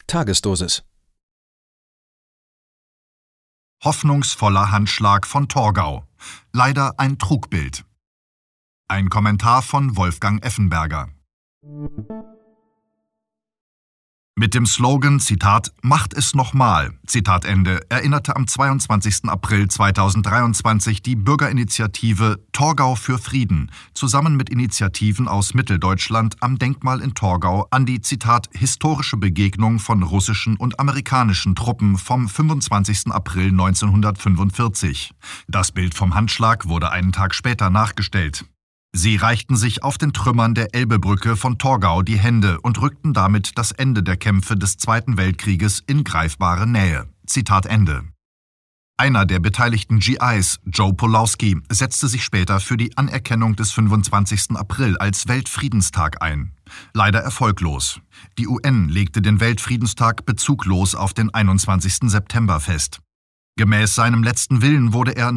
Tagesdosis. Hoffnungsvoller Handschlag von Torgau. Leider ein Trugbild. Ein Kommentar von Wolfgang Effenberger. Mit dem Slogan, Zitat, »Macht es nochmal«, Zitat Ende, erinnerte am 22. April 2023 die Bürgerinitiative Torgau für Frieden zusammen mit Initiativen aus Mitteldeutschland am Denkmal in Torgau an die, Zitat, »historische Begegnung von russischen und amerikanischen Truppen vom 25. April 1945. Das Bild vom Handschlag wurde einen Tag später nachgestellt. Sie reichten sich auf den Trümmern der Elbebrücke von Torgau die Hände und rückten damit das Ende der Kämpfe des Zweiten Weltkrieges in greifbare Nähe. Zitat Ende. Einer der beteiligten GIs, Joe Pulowski, setzte sich später für die Anerkennung des 25. April als Weltfriedenstag ein. Leider erfolglos. Die UN legte den Weltfriedenstag bezuglos auf den 21. September fest. Gemäß seinem letzten Willen wurde er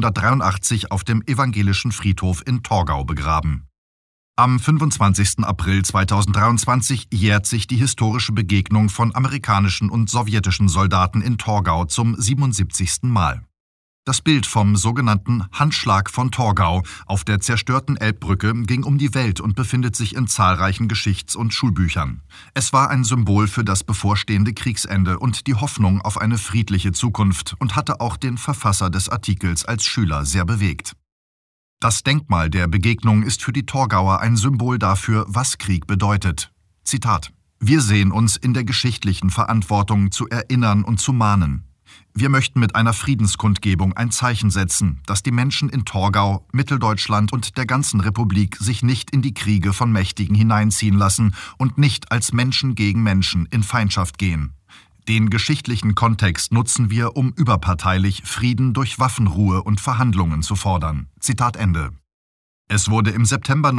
1983 auf dem evangelischen Friedhof in Torgau begraben. Am 25. April 2023 jährt sich die historische Begegnung von amerikanischen und sowjetischen Soldaten in Torgau zum 77. Mal. Das Bild vom sogenannten Handschlag von Torgau auf der zerstörten Elbbrücke ging um die Welt und befindet sich in zahlreichen Geschichts- und Schulbüchern. Es war ein Symbol für das bevorstehende Kriegsende und die Hoffnung auf eine friedliche Zukunft und hatte auch den Verfasser des Artikels als Schüler sehr bewegt. Das Denkmal der Begegnung ist für die Torgauer ein Symbol dafür, was Krieg bedeutet. Zitat: »Wir sehen uns in der geschichtlichen Verantwortung zu erinnern und zu mahnen. Wir möchten mit einer Friedenskundgebung ein Zeichen setzen, dass die Menschen in Torgau, Mitteldeutschland und der ganzen Republik sich nicht in die Kriege von Mächtigen hineinziehen lassen und nicht als Menschen gegen Menschen in Feindschaft gehen. Den geschichtlichen Kontext nutzen wir, um überparteilich Frieden durch Waffenruhe und Verhandlungen zu fordern.« Zitat Ende. Es wurde im September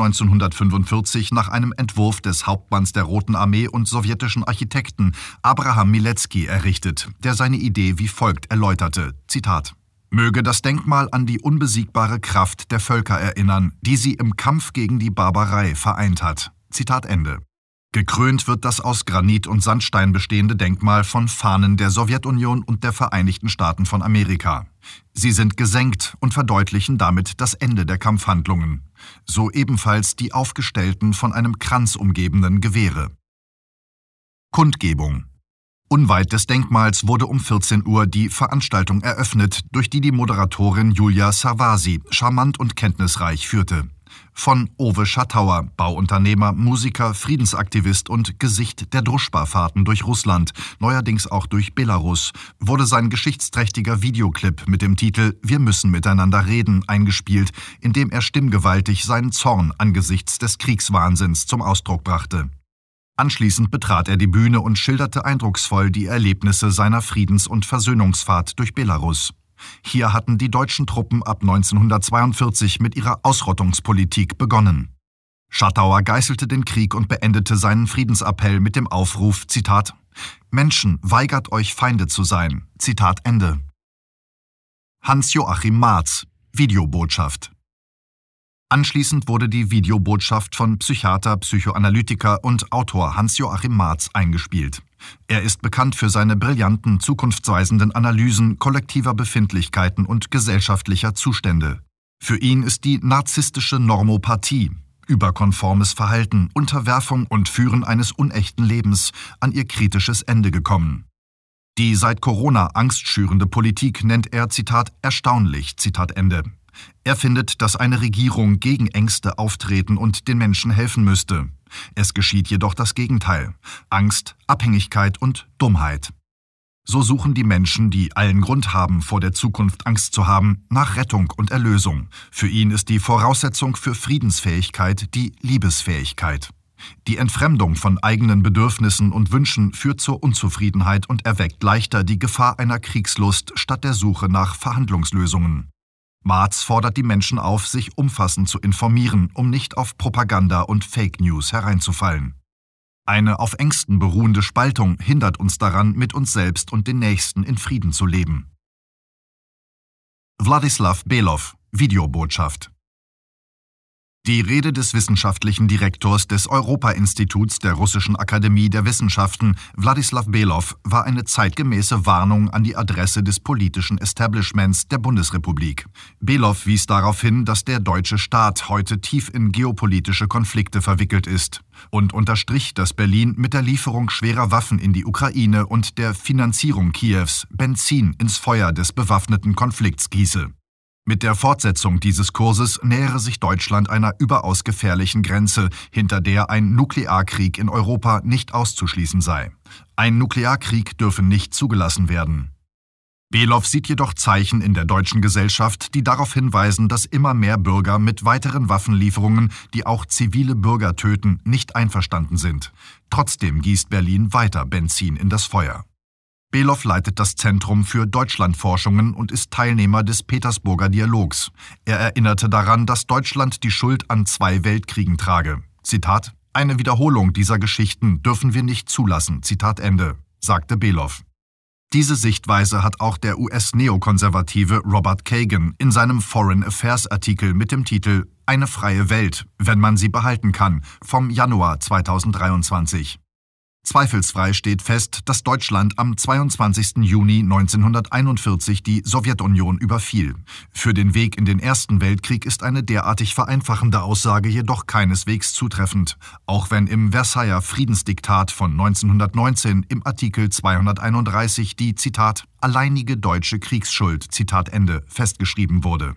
1945 nach einem Entwurf des Hauptmanns der Roten Armee und sowjetischen Architekten Abraham Milewski errichtet, der seine Idee wie folgt erläuterte, Zitat: »Möge das Denkmal an die unbesiegbare Kraft der Völker erinnern, die sie im Kampf gegen die Barbarei vereint hat.« Zitat Ende. Gekrönt wird das aus Granit und Sandstein bestehende Denkmal von Fahnen der Sowjetunion und der Vereinigten Staaten von Amerika. Sie sind gesenkt und verdeutlichen damit das Ende der Kampfhandlungen. So ebenfalls die aufgestellten, von einem Kranz umgebenen Gewehre. Kundgebung. Unweit des Denkmals wurde um 14 Uhr die Veranstaltung eröffnet, durch die Moderatorin Julia Savasi charmant und kenntnisreich führte. Von Owe Schattauer, Bauunternehmer, Musiker, Friedensaktivist und Gesicht der Druschba-Fahrten durch Russland, neuerdings auch durch Belarus, wurde sein geschichtsträchtiger Videoclip mit dem Titel »Wir müssen miteinander reden« eingespielt, in dem er stimmgewaltig seinen Zorn angesichts des Kriegswahnsinns zum Ausdruck brachte. Anschließend betrat er die Bühne und schilderte eindrucksvoll die Erlebnisse seiner Friedens- und Versöhnungsfahrt durch Belarus. Hier hatten die deutschen Truppen ab 1942 mit ihrer Ausrottungspolitik begonnen. Schattauer geißelte den Krieg und beendete seinen Friedensappell mit dem Aufruf, Zitat, »Menschen, weigert euch Feinde zu sein«, Zitat Ende. Hans-Joachim Marz, Videobotschaft. Anschließend wurde die Videobotschaft von Psychiater, Psychoanalytiker und Autor Hans-Joachim Marz eingespielt. Er ist bekannt für seine brillanten, zukunftsweisenden Analysen kollektiver Befindlichkeiten und gesellschaftlicher Zustände. Für ihn ist die narzisstische Normopathie, überkonformes Verhalten, Unterwerfung und Führen eines unechten Lebens an ihr kritisches Ende gekommen. Die seit Corona angstschürende Politik nennt er, Zitat, erstaunlich, Zitat Ende. Er findet, dass eine Regierung gegen Ängste auftreten und den Menschen helfen müsste. Es geschieht jedoch das Gegenteil: Angst, Abhängigkeit und Dummheit. So suchen die Menschen, die allen Grund haben, vor der Zukunft Angst zu haben, nach Rettung und Erlösung. Für ihn ist die Voraussetzung für Friedensfähigkeit die Liebesfähigkeit. Die Entfremdung von eigenen Bedürfnissen und Wünschen führt zur Unzufriedenheit und erweckt leichter die Gefahr einer Kriegslust statt der Suche nach Verhandlungslösungen. Marz fordert die Menschen auf, sich umfassend zu informieren, um nicht auf Propaganda und Fake News hereinzufallen. Eine auf Ängsten beruhende Spaltung hindert uns daran, mit uns selbst und den Nächsten in Frieden zu leben. Wladislaw Below, Videobotschaft. Die Rede des wissenschaftlichen Direktors des Europa-Instituts der Russischen Akademie der Wissenschaften, Wladislaw Below, war eine zeitgemäße Warnung an die Adresse des politischen Establishments der Bundesrepublik. Below wies darauf hin, dass der deutsche Staat heute tief in geopolitische Konflikte verwickelt ist und unterstrich, dass Berlin mit der Lieferung schwerer Waffen in die Ukraine und der Finanzierung Kiews Benzin ins Feuer des bewaffneten Konflikts gieße. Mit der Fortsetzung dieses Kurses nähere sich Deutschland einer überaus gefährlichen Grenze, hinter der ein Nuklearkrieg in Europa nicht auszuschließen sei. Ein Nuklearkrieg dürfe nicht zugelassen werden. Below sieht jedoch Zeichen in der deutschen Gesellschaft, die darauf hinweisen, dass immer mehr Bürger mit weiteren Waffenlieferungen, die auch zivile Bürger töten, nicht einverstanden sind. Trotzdem gießt Berlin weiter Benzin in das Feuer. Below leitet das Zentrum für Deutschlandforschungen und ist Teilnehmer des Petersburger Dialogs. Er erinnerte daran, dass Deutschland die Schuld an 2 Weltkriegen trage. Zitat: „Eine Wiederholung dieser Geschichten dürfen wir nicht zulassen“, Zitat Ende, sagte Below. Diese Sichtweise hat auch der US-Neokonservative Robert Kagan in seinem Foreign Affairs-Artikel mit dem Titel »Eine freie Welt, wenn man sie behalten kann« vom Januar 2023. Zweifelsfrei steht fest, dass Deutschland am 22. Juni 1941 die Sowjetunion überfiel. Für den Weg in den Ersten Weltkrieg ist eine derartig vereinfachende Aussage jedoch keineswegs zutreffend, auch wenn im Versailler Friedensdiktat von 1919 im Artikel 231 die, Zitat, alleinige deutsche Kriegsschuld, Zitat Ende, festgeschrieben wurde.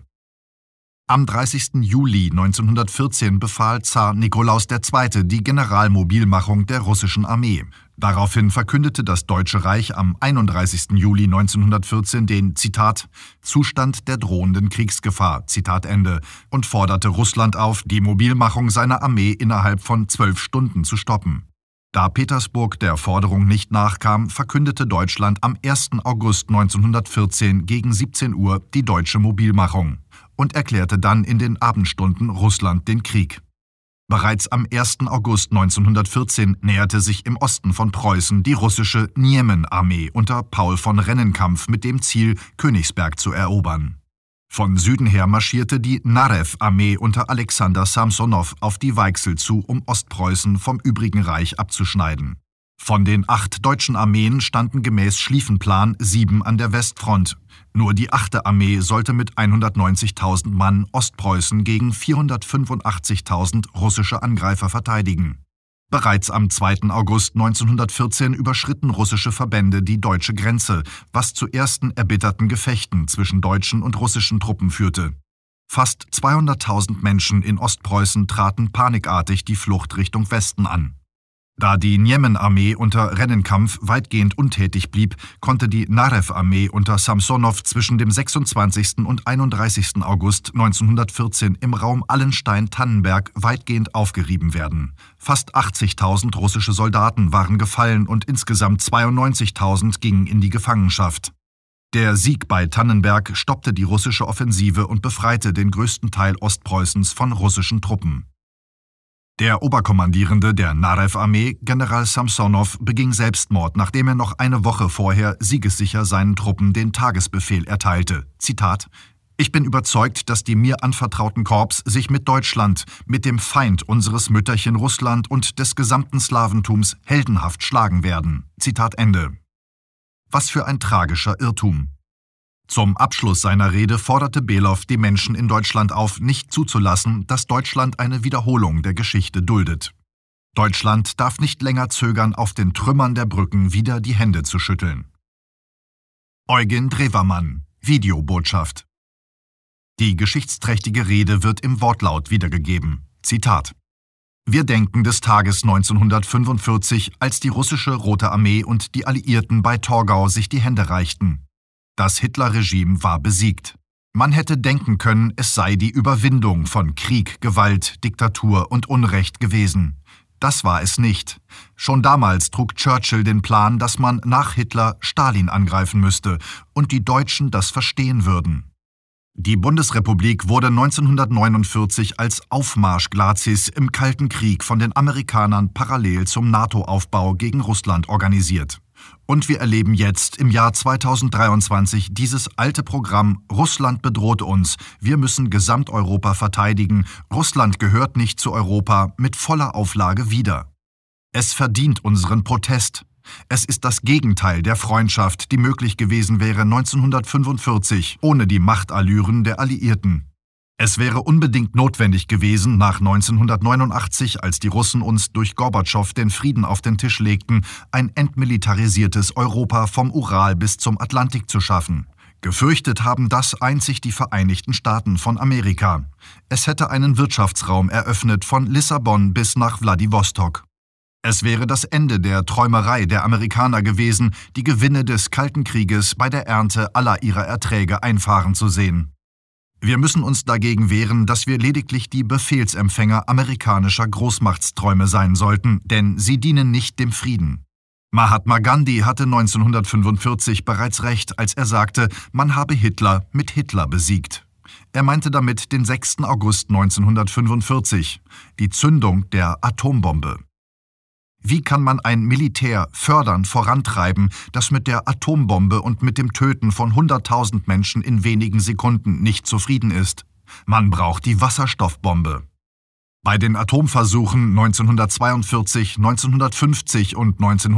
Am 30. Juli 1914 befahl Zar Nikolaus II. Die Generalmobilmachung der russischen Armee. Daraufhin verkündete das Deutsche Reich am 31. Juli 1914 den, Zitat, Zustand der drohenden Kriegsgefahr, Zitat Ende, und forderte Russland auf, die Mobilmachung seiner Armee innerhalb von 12 Stunden zu stoppen. Da Petersburg der Forderung nicht nachkam, verkündete Deutschland am 1. August 1914 gegen 17 Uhr die deutsche Mobilmachung und erklärte dann in den Abendstunden Russland den Krieg. Bereits am 1. August 1914 näherte sich im Osten von Preußen die russische Njemen-Armee unter Paul von Rennenkampf mit dem Ziel, Königsberg zu erobern. Von Süden her marschierte die Narew-Armee unter Alexander Samsonow auf die Weichsel zu, um Ostpreußen vom übrigen Reich abzuschneiden. Von den 8 deutschen Armeen standen gemäß Schlieffenplan 7 an der Westfront. Nur die 8. Armee sollte mit 190.000 Mann Ostpreußen gegen 485.000 russische Angreifer verteidigen. Bereits am 2. August 1914 überschritten russische Verbände die deutsche Grenze, was zu ersten erbitterten Gefechten zwischen deutschen und russischen Truppen führte. Fast 200.000 Menschen in Ostpreußen traten panikartig die Flucht Richtung Westen an. Da die Njemen-Armee unter Rennenkampf weitgehend untätig blieb, konnte die Narew-Armee unter Samsonow zwischen dem 26. und 31. August 1914 im Raum Allenstein-Tannenberg weitgehend aufgerieben werden. Fast 80.000 russische Soldaten waren gefallen und insgesamt 92.000 gingen in die Gefangenschaft. Der Sieg bei Tannenberg stoppte die russische Offensive und befreite den größten Teil Ostpreußens von russischen Truppen. Der Oberkommandierende der Narew-Armee, General Samsonow, beging Selbstmord, nachdem er noch eine Woche vorher siegessicher seinen Truppen den Tagesbefehl erteilte. Zitat: „Ich bin überzeugt, dass die mir anvertrauten Korps sich mit Deutschland, mit dem Feind unseres Mütterchen Russland und des gesamten Slawentums heldenhaft schlagen werden.“ Zitat Ende. Was für ein tragischer Irrtum. Zum Abschluss seiner Rede forderte Below die Menschen in Deutschland auf, nicht zuzulassen, dass Deutschland eine Wiederholung der Geschichte duldet. Deutschland darf nicht länger zögern, auf den Trümmern der Brücken wieder die Hände zu schütteln. Eugen Drewermann, Videobotschaft. Die geschichtsträchtige Rede wird im Wortlaut wiedergegeben. Zitat: „Wir denken des Tages 1945, als die russische Rote Armee und die Alliierten bei Torgau sich die Hände reichten. Das Hitlerregime war besiegt. Man hätte denken können, es sei die Überwindung von Krieg, Gewalt, Diktatur und Unrecht gewesen. Das war es nicht. Schon damals trug Churchill den Plan, dass man nach Hitler Stalin angreifen müsste und die Deutschen das verstehen würden. Die Bundesrepublik wurde 1949 als Aufmarsch-Glacis im Kalten Krieg von den Amerikanern parallel zum NATO-Aufbau gegen Russland organisiert. Und wir erleben jetzt im Jahr 2023 dieses alte Programm: Russland bedroht uns, wir müssen Gesamteuropa verteidigen, Russland gehört nicht zu Europa, mit voller Auflage wieder. Es verdient unseren Protest. Es ist das Gegenteil der Freundschaft, die möglich gewesen wäre 1945, ohne die Machtallüren der Alliierten. Es wäre unbedingt notwendig gewesen, nach 1989, als die Russen uns durch Gorbatschow den Frieden auf den Tisch legten, ein entmilitarisiertes Europa vom Ural bis zum Atlantik zu schaffen. Gefürchtet haben das einzig die Vereinigten Staaten von Amerika. Es hätte einen Wirtschaftsraum eröffnet von Lissabon bis nach Wladiwostok. Es wäre das Ende der Träumerei der Amerikaner gewesen, die Gewinne des Kalten Krieges bei der Ernte aller ihrer Erträge einfahren zu sehen. Wir müssen uns dagegen wehren, dass wir lediglich die Befehlsempfänger amerikanischer Großmachtsträume sein sollten, denn sie dienen nicht dem Frieden. Mahatma Gandhi hatte 1945 bereits recht, als er sagte, man habe Hitler mit Hitler besiegt. Er meinte damit den 6. August 1945, die Zündung der Atombombe. Wie kann man ein Militär fördern, vorantreiben, das mit der Atombombe und mit dem Töten von 100.000 Menschen in wenigen Sekunden nicht zufrieden ist? Man braucht die Wasserstoffbombe. Bei den Atomversuchen 1942, 1950 und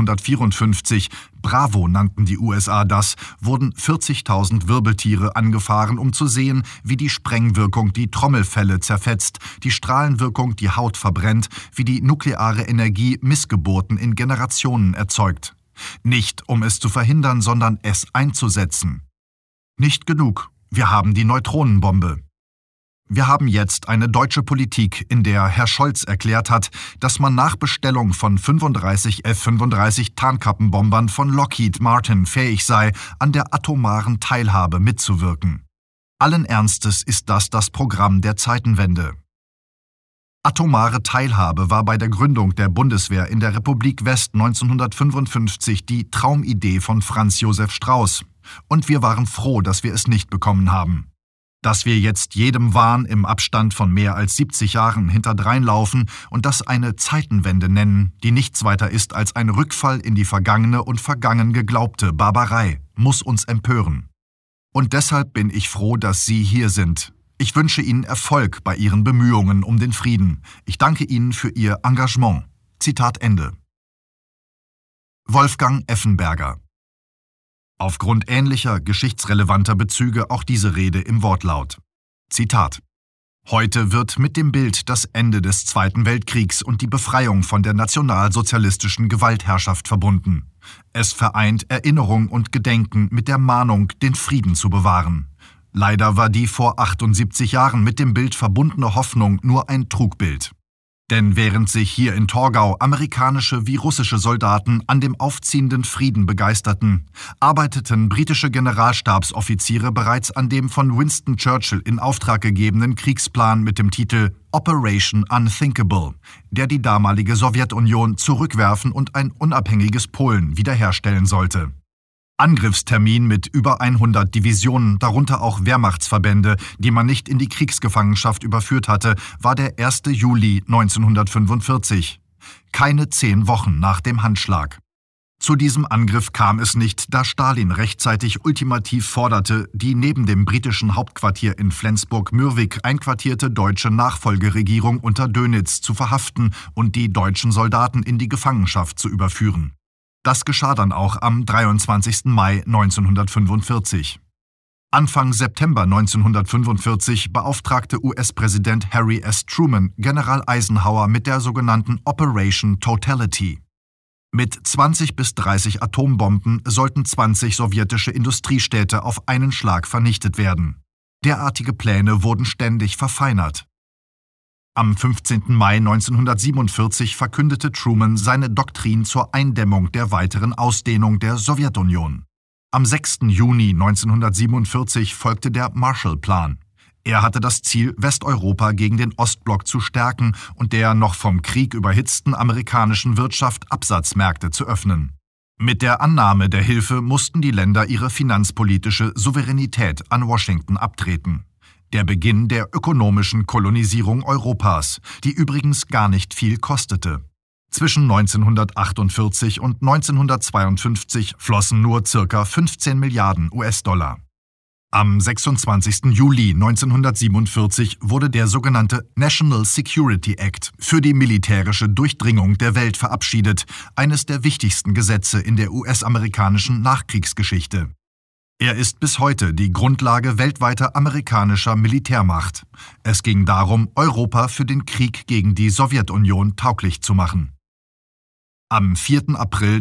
1954, Bravo nannten die USA das, wurden 40.000 Wirbeltiere angefahren, um zu sehen, wie die Sprengwirkung die Trommelfelle zerfetzt, die Strahlenwirkung die Haut verbrennt, wie die nukleare Energie Missgeburten in Generationen erzeugt. Nicht um es zu verhindern, sondern es einzusetzen. Nicht genug, wir haben die Neutronenbombe. Wir haben jetzt eine deutsche Politik, in der Herr Scholz erklärt hat, dass man nach Bestellung von 35 F-35 Tarnkappenbombern von Lockheed Martin fähig sei, an der atomaren Teilhabe mitzuwirken. Allen Ernstes ist das Programm der Zeitenwende. Atomare Teilhabe war bei der Gründung der Bundeswehr in der Republik West 1955 die Traumidee von Franz Josef Strauß. Und wir waren froh, dass wir es nicht bekommen haben. Dass wir jetzt jedem Wahn im Abstand von mehr als 70 Jahren hinterdreinlaufen und das eine Zeitenwende nennen, die nichts weiter ist als ein Rückfall in die vergangene und vergangen geglaubte Barbarei, muss uns empören. Und deshalb bin ich froh, dass Sie hier sind. Ich wünsche Ihnen Erfolg bei Ihren Bemühungen um den Frieden. Ich danke Ihnen für Ihr Engagement. Zitat Ende. Wolfgang Effenberger. Aufgrund ähnlicher geschichtsrelevanter Bezüge auch diese Rede im Wortlaut. Zitat: Heute wird mit dem Bild das Ende des Zweiten Weltkriegs und die Befreiung von der nationalsozialistischen Gewaltherrschaft verbunden. Es vereint Erinnerung und Gedenken mit der Mahnung, den Frieden zu bewahren. Leider war die vor 78 Jahren mit dem Bild verbundene Hoffnung nur ein Trugbild. Denn während sich hier in Torgau amerikanische wie russische Soldaten an dem aufziehenden Frieden begeisterten, arbeiteten britische Generalstabsoffiziere bereits an dem von Winston Churchill in Auftrag gegebenen Kriegsplan mit dem Titel Operation Unthinkable, der die damalige Sowjetunion zurückwerfen und ein unabhängiges Polen wiederherstellen sollte. Angriffstermin mit über 100 Divisionen, darunter auch Wehrmachtsverbände, die man nicht in die Kriegsgefangenschaft überführt hatte, war der 1. Juli 1945. Keine 10 Wochen nach dem Handschlag. Zu diesem Angriff kam es nicht, da Stalin rechtzeitig ultimativ forderte, die neben dem britischen Hauptquartier in Flensburg-Mürwik einquartierte deutsche Nachfolgeregierung unter Dönitz zu verhaften und die deutschen Soldaten in die Gefangenschaft zu überführen. Das geschah dann auch am 23. Mai 1945. Anfang September 1945 beauftragte US-Präsident Harry S. Truman General Eisenhower mit der sogenannten Operation Totality. Mit 20 bis 30 Atombomben sollten 20 sowjetische Industriestädte auf einen Schlag vernichtet werden. Derartige Pläne wurden ständig verfeinert. Am 15. Mai 1947 verkündete Truman seine Doktrin zur Eindämmung der weiteren Ausdehnung der Sowjetunion. Am 6. Juni 1947 folgte der Marshallplan. Er hatte das Ziel, Westeuropa gegen den Ostblock zu stärken und der noch vom Krieg überhitzten amerikanischen Wirtschaft Absatzmärkte zu öffnen. Mit der Annahme der Hilfe mussten die Länder ihre finanzpolitische Souveränität an Washington abtreten. Der Beginn der ökonomischen Kolonisierung Europas, die übrigens gar nicht viel kostete. Zwischen 1948 und 1952 flossen nur ca. 15 Milliarden US-Dollar. Am 26. Juli 1947 wurde der sogenannte National Security Act für die militärische Durchdringung der Welt verabschiedet, eines der wichtigsten Gesetze in der US-amerikanischen Nachkriegsgeschichte. Er ist bis heute die Grundlage weltweiter amerikanischer Militärmacht. Es ging darum, Europa für den Krieg gegen die Sowjetunion tauglich zu machen. Am 4. April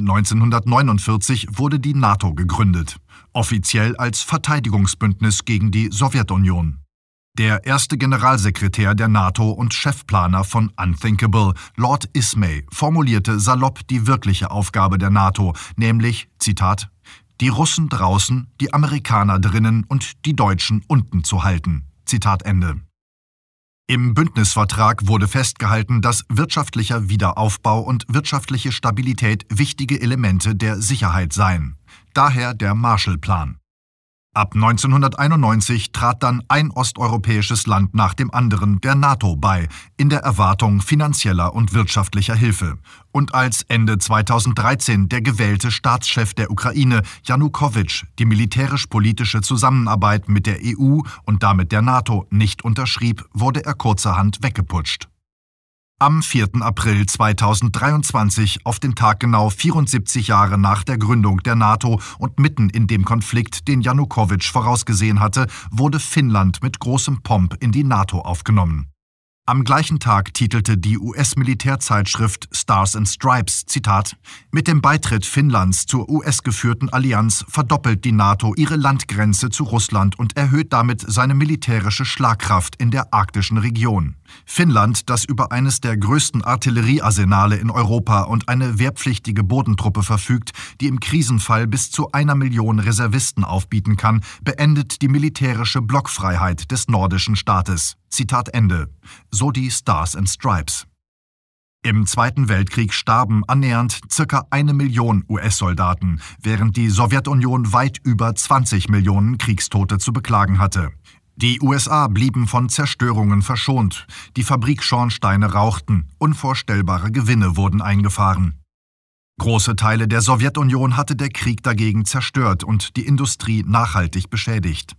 1949 wurde die NATO gegründet, offiziell als Verteidigungsbündnis gegen die Sowjetunion. Der erste Generalsekretär der NATO und Chefplaner von Unthinkable, Lord Ismay, formulierte salopp die wirkliche Aufgabe der NATO, nämlich, Zitat, die Russen draußen, die Amerikaner drinnen und die Deutschen unten zu halten. Zitat Ende. Im Bündnisvertrag wurde festgehalten, dass wirtschaftlicher Wiederaufbau und wirtschaftliche Stabilität wichtige Elemente der Sicherheit seien. Daher der Marshallplan. Ab 1991 trat dann ein osteuropäisches Land nach dem anderen der NATO bei, in der Erwartung finanzieller und wirtschaftlicher Hilfe. Und als Ende 2013 der gewählte Staatschef der Ukraine, Janukowitsch, die militärisch-politische Zusammenarbeit mit der EU und damit der NATO nicht unterschrieb, wurde er kurzerhand weggeputscht. Am 4. April 2023, auf den Tag genau 74 Jahre nach der Gründung der NATO und mitten in dem Konflikt, den Janukowitsch vorausgesehen hatte, wurde Finnland mit großem Pomp in die NATO aufgenommen. Am gleichen Tag titelte die US-Militärzeitschrift Stars and Stripes, Zitat, mit dem Beitritt Finnlands zur US-geführten Allianz verdoppelt die NATO ihre Landgrenze zu Russland und erhöht damit seine militärische Schlagkraft in der arktischen Region. Finnland, das über eines der größten Artilleriearsenale in Europa und eine wehrpflichtige Bodentruppe verfügt, die im Krisenfall bis zu 1 Million Reservisten aufbieten kann, beendet die militärische Blockfreiheit des nordischen Staates. Zitat Ende. So die Stars and Stripes. Im Zweiten Weltkrieg starben annähernd ca. 1 Million US-Soldaten, während die Sowjetunion weit über 20 Millionen Kriegstote zu beklagen hatte. Die USA blieben von Zerstörungen verschont, die Fabrikschornsteine rauchten, unvorstellbare Gewinne wurden eingefahren. Große Teile der Sowjetunion hatte der Krieg dagegen zerstört und die Industrie nachhaltig beschädigt.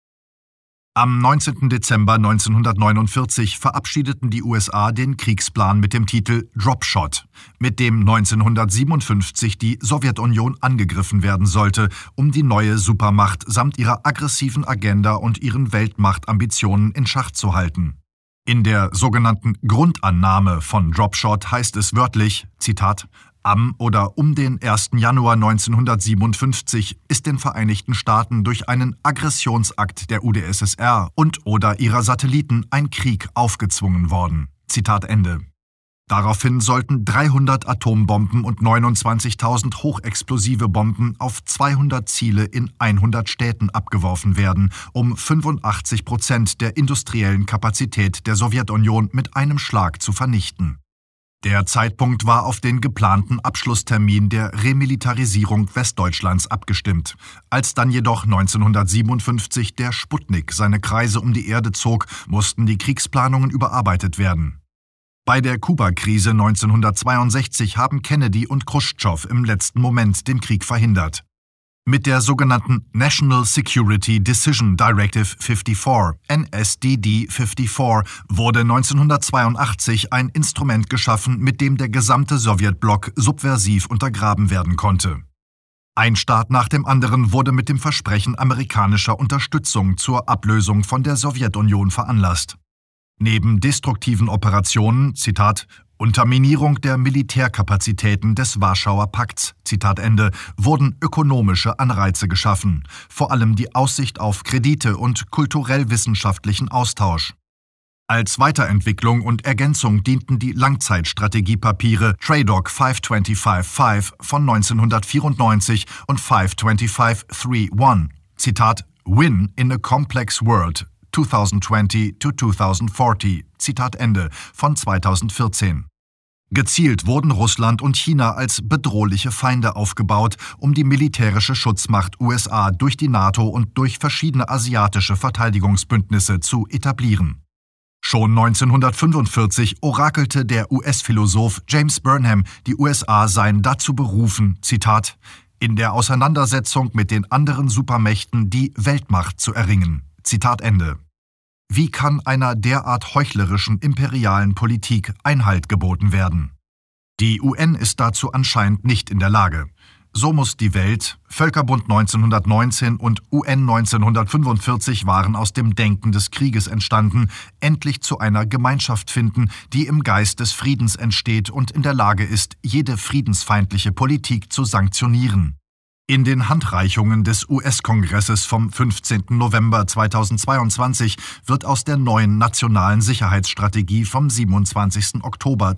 Am 19. Dezember 1949 verabschiedeten die USA den Kriegsplan mit dem Titel Drop Shot, mit dem 1957 die Sowjetunion angegriffen werden sollte, um die neue Supermacht samt ihrer aggressiven Agenda und ihren Weltmachtambitionen in Schach zu halten. In der sogenannten Grundannahme von Drop Shot heißt es wörtlich, Zitat, am oder um den 1. Januar 1957 ist den Vereinigten Staaten durch einen Aggressionsakt der UdSSR und/oder ihrer Satelliten ein Krieg aufgezwungen worden. Zitat Ende. Daraufhin sollten 300 Atombomben und 29.000 hochexplosive Bomben auf 200 Ziele in 100 Städten abgeworfen werden, um 85% der industriellen Kapazität der Sowjetunion mit einem Schlag zu vernichten. Der Zeitpunkt war auf den geplanten Abschlusstermin der Remilitarisierung Westdeutschlands abgestimmt. Als dann jedoch 1957 der Sputnik seine Kreise um die Erde zog, mussten die Kriegsplanungen überarbeitet werden. Bei der Kuba-Krise 1962 haben Kennedy und Chruschtschow im letzten Moment den Krieg verhindert. Mit der sogenannten National Security Decision Directive 54, NSDD 54, wurde 1982 ein Instrument geschaffen, mit dem der gesamte Sowjetblock subversiv untergraben werden konnte. Ein Staat nach dem anderen wurde mit dem Versprechen amerikanischer Unterstützung zur Ablösung von der Sowjetunion veranlasst. Neben destruktiven Operationen, Zitat, Unterminierung der Militärkapazitäten des Warschauer Pakts, Zitat Ende, wurden ökonomische Anreize geschaffen, vor allem die Aussicht auf Kredite und kulturell-wissenschaftlichen Austausch. Als Weiterentwicklung und Ergänzung dienten die Langzeitstrategiepapiere TRADOC 5255 von 1994 und 525.3.1, Zitat, Win in a Complex World, 2020 to 2040, Zitat Ende, von 2014. Gezielt wurden Russland und China als bedrohliche Feinde aufgebaut, um die militärische Schutzmacht USA durch die NATO und durch verschiedene asiatische Verteidigungsbündnisse zu etablieren. Schon 1945 orakelte der US-Philosoph James Burnham, die USA seien dazu berufen, Zitat, in der Auseinandersetzung mit den anderen Supermächten die Weltmacht zu erringen. Zitat Ende. Wie kann einer derart heuchlerischen imperialen Politik Einhalt geboten werden? Die UN ist dazu anscheinend nicht in der Lage. So muss die Welt, Völkerbund 1919 und UN 1945 waren aus dem Denken des Krieges entstanden, endlich zu einer Gemeinschaft finden, die im Geist des Friedens entsteht und in der Lage ist, jede friedensfeindliche Politik zu sanktionieren. In den Handreichungen des US-Kongresses vom 15. November 2022 wird aus der neuen nationalen Sicherheitsstrategie vom 27. Oktober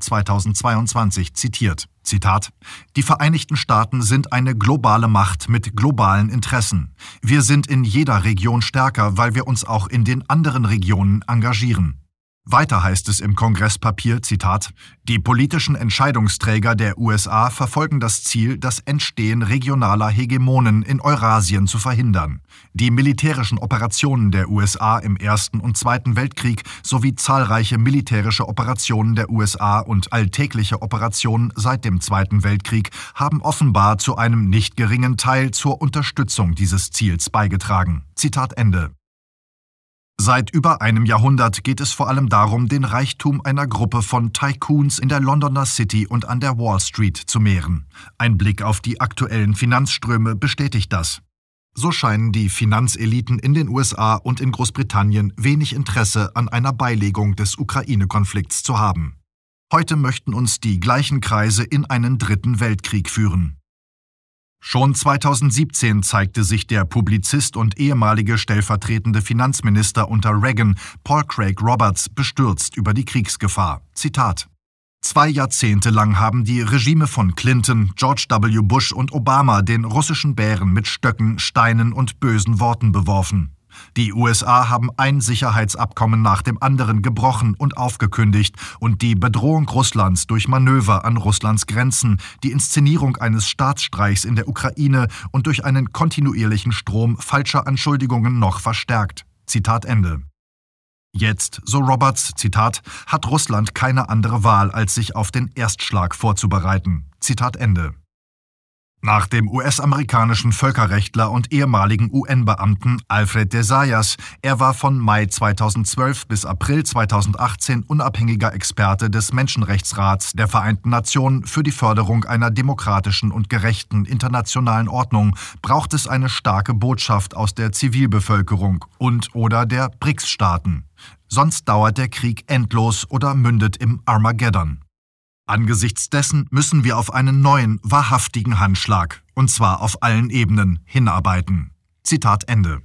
2022 zitiert. Zitat: Die Vereinigten Staaten sind eine globale Macht mit globalen Interessen. Wir sind in jeder Region stärker, weil wir uns auch in den anderen Regionen engagieren. Weiter heißt es im Kongresspapier, Zitat, die politischen Entscheidungsträger der USA verfolgen das Ziel, das Entstehen regionaler Hegemonen in Eurasien zu verhindern. Die militärischen Operationen der USA im Ersten und Zweiten Weltkrieg sowie zahlreiche militärische Operationen der USA und alltägliche Operationen seit dem Zweiten Weltkrieg haben offenbar zu einem nicht geringen Teil zur Unterstützung dieses Ziels beigetragen. Zitat Ende. Seit über einem Jahrhundert geht es vor allem darum, den Reichtum einer Gruppe von Tycoons in der Londoner City und an der Wall Street zu mehren. Ein Blick auf die aktuellen Finanzströme bestätigt das. So scheinen die Finanzeliten in den USA und in Großbritannien wenig Interesse an einer Beilegung des Ukraine-Konflikts zu haben. Heute möchten uns die gleichen Kreise in einen dritten Weltkrieg führen. Schon 2017 zeigte sich der Publizist und ehemalige stellvertretende Finanzminister unter Reagan, Paul Craig Roberts, bestürzt über die Kriegsgefahr. Zitat: 2 Jahrzehnte lang haben die Regime von Clinton, George W. Bush und Obama den russischen Bären mit Stöcken, Steinen und bösen Worten beworfen. Die USA haben ein Sicherheitsabkommen nach dem anderen gebrochen und aufgekündigt und die Bedrohung Russlands durch Manöver an Russlands Grenzen, die Inszenierung eines Staatsstreichs in der Ukraine und durch einen kontinuierlichen Strom falscher Anschuldigungen noch verstärkt. Zitat Ende. Jetzt, so Roberts, Zitat, hat Russland keine andere Wahl, als sich auf den Erstschlag vorzubereiten. Zitat Ende. Nach dem US-amerikanischen Völkerrechtler und ehemaligen UN-Beamten Alfred de Zayas, er war von Mai 2012 bis April 2018 unabhängiger Experte des Menschenrechtsrats der Vereinten Nationen für die Förderung einer demokratischen und gerechten internationalen Ordnung, braucht es eine starke Botschaft aus der Zivilbevölkerung und/oder der BRICS-Staaten. Sonst dauert der Krieg endlos oder mündet im Armageddon. Angesichts dessen müssen wir auf einen neuen, wahrhaftigen Handschlag, und zwar auf allen Ebenen, hinarbeiten. Zitat Ende.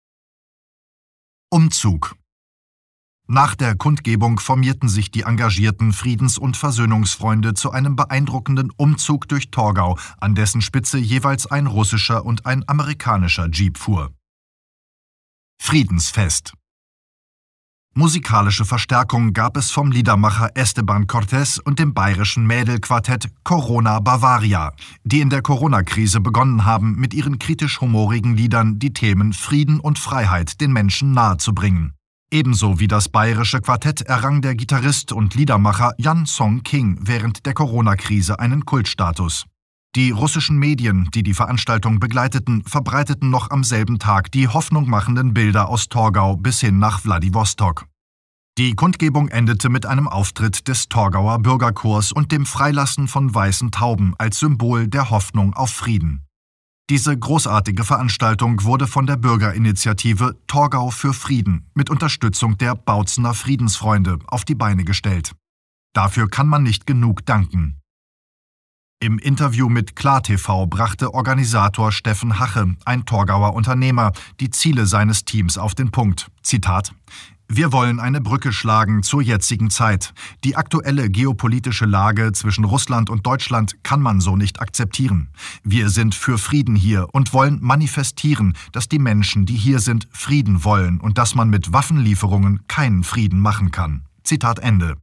Umzug. Nach der Kundgebung formierten sich die engagierten Friedens- und Versöhnungsfreunde zu einem beeindruckenden Umzug durch Torgau, an dessen Spitze jeweils ein russischer und ein amerikanischer Jeep fuhr. Friedensfest. Musikalische Verstärkung gab es vom Liedermacher Esteban Cortés und dem bayerischen Mädelquartett Corona Bavaria, die in der Corona-Krise begonnen haben, mit ihren kritisch-humorigen Liedern die Themen Frieden und Freiheit den Menschen nahezubringen. Ebenso wie das bayerische Quartett errang der Gitarrist und Liedermacher Jan Song King während der Corona-Krise einen Kultstatus. Die russischen Medien, die die Veranstaltung begleiteten, verbreiteten noch am selben Tag die hoffnungmachenden Bilder aus Torgau bis hin nach Wladiwostok. Die Kundgebung endete mit einem Auftritt des Torgauer Bürgerchors und dem Freilassen von weißen Tauben als Symbol der Hoffnung auf Frieden. Diese großartige Veranstaltung wurde von der Bürgerinitiative Torgau für Frieden mit Unterstützung der Bautzener Friedensfreunde auf die Beine gestellt. Dafür kann man nicht genug danken. Im Interview mit KlarTV brachte Organisator Steffen Hache, ein Torgauer Unternehmer, die Ziele seines Teams auf den Punkt. Zitat: Wir wollen eine Brücke schlagen zur jetzigen Zeit. Die aktuelle geopolitische Lage zwischen Russland und Deutschland kann man so nicht akzeptieren. Wir sind für Frieden hier und wollen manifestieren, dass die Menschen, die hier sind, Frieden wollen und dass man mit Waffenlieferungen keinen Frieden machen kann. Zitat Ende.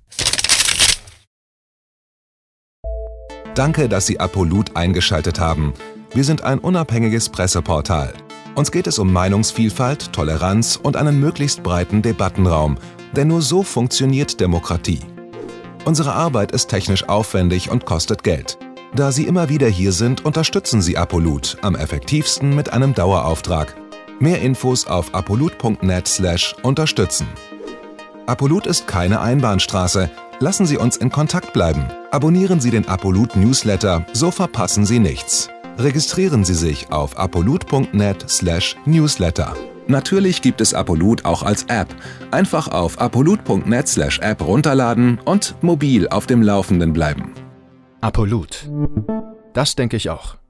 Danke, dass Sie Apolut eingeschaltet haben. Wir sind ein unabhängiges Presseportal. Uns geht es um Meinungsvielfalt, Toleranz und einen möglichst breiten Debattenraum Denn nur so funktioniert Demokratie. Unsere Arbeit ist technisch aufwendig und kostet Geld. Da Sie immer wieder hier sind, unterstützen Sie Apolut am effektivsten mit einem Dauerauftrag. Mehr Infos auf apolut.net/unterstützen. Apolut ist keine Einbahnstraße. Lassen Sie uns in Kontakt bleiben. Abonnieren Sie den Apolut Newsletter, so verpassen Sie nichts. Registrieren Sie sich auf apolut.net/newsletter. Natürlich gibt es Apolut auch als App. Einfach auf apolut.net/app runterladen und mobil auf dem Laufenden bleiben. Apolut. Das denke ich auch.